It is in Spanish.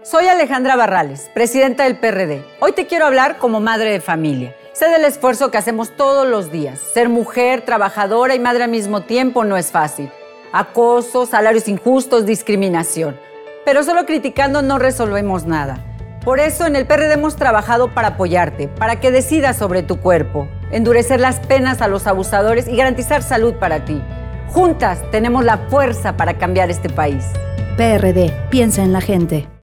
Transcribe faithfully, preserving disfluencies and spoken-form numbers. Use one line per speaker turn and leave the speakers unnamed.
Soy Alejandra Barrales, presidenta del P R D. Hoy te quiero hablar como madre de familia. Sé del esfuerzo que hacemos todos los días. Ser mujer, trabajadora y madre al mismo tiempo no es fácil. Acoso, salarios injustos, discriminación. Pero solo criticando no resolvemos nada. Por eso en el P R D hemos trabajado para apoyarte, para que decidas sobre tu cuerpo, endurecer las penas a los abusadores y garantizar salud para ti. Juntas tenemos la fuerza para cambiar este país.
P R D, piensa en la gente.